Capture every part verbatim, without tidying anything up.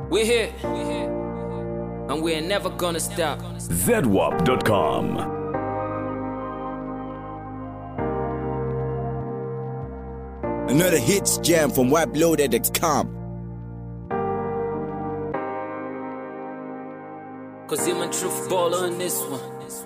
We're here, and we're never gonna stop. Z W A P dot com. Another hits jam from wipe loaded dot com. Cause I'm a truth baller on this one.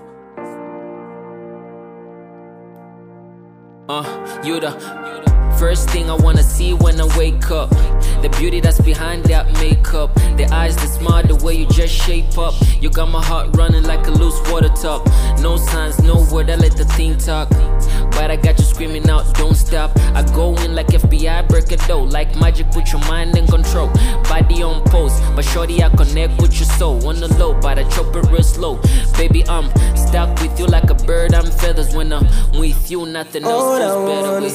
Uh, you the first thing I wanna see when I wake up. The beauty that's behind that makeup. The eyes, the smile, the way you just shape up. You got my heart running like a loose water top. No signs, no word, I let the thing talk. But I got you screaming out, don't stop. I go in like F B I, break a door. Like magic, put your mind in control. Body on pose, but shorty I connect with your soul. On the low, but I chop it real slow. Baby, I'm stuck with you like a bird, I'm feathers. When I'm with you, nothing else All feels I better. wanna We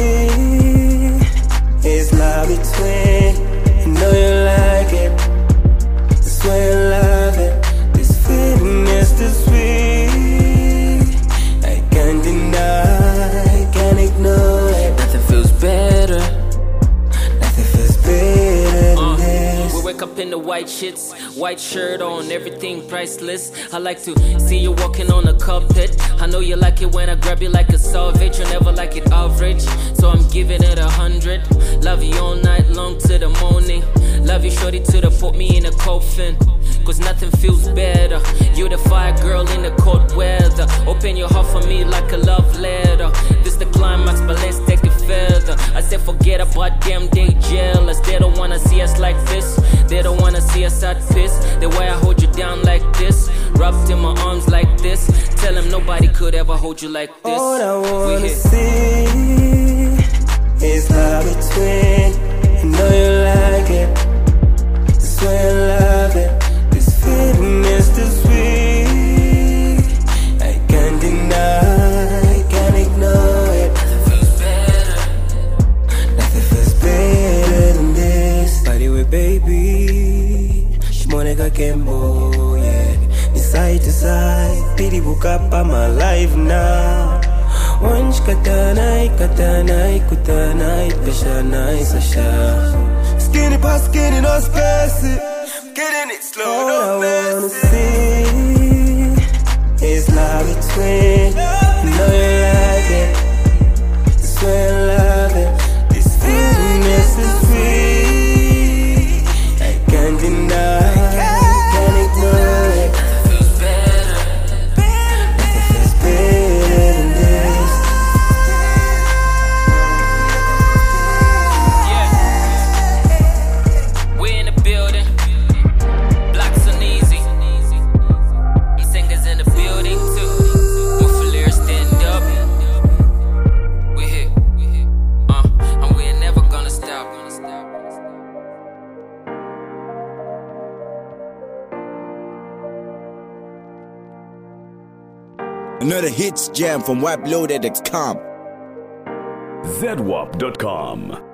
see is love between. You know you like it, that's why you love it. This feeling is too sweet, I can't deny, can't ignore it. nothing feels better. Nothing feels better than this. We wake up in the white shits, white shirt on, everything priceless. I like to see you walking on a carpet. I know you like it when I grab you like a savage. You never like it average, so I'm giving it a hundred. Love you all night long to the morning. Love you shorty to the put me in a coffin. Cause nothing feels better. You're the fire girl in the cold weather. Open your heart for me like a love letter. This the climax, but let's take it further. I said forget about them, they jealous. They don't wanna see us like this. They don't wanna see us at peace. The way I hold you down like this, wrapped in my arms like this. Tell them nobody could ever hold you like this. All I We wanna here. see is love between. You know you like it, that's why I love it. This feeling is too sweet, I can't deny, I can't ignore it. Nothing feels better. Nothing feels better than this. Body with baby, Shimonica Kembo, yeah. Ni side to side, pity book up, I'm alive now. Once katanay, katanay, kutanay, peshanay, sasha. Skinny past skinny, no spicy. Getting it slow, all no I wanna see is love between. You know you like it, that's why I love it. This feeling is too sweet, I can't deny, I can't ignore it. Nothing feels better. Nothing feels better than this. Yeah. We're in the building. Blocks on easy. Them singers in the building too. Wolfalier stand up. We're here. Uh, and we're never gonna stop. Another hits jam from wipe loaded dot com. Z W A P dot com.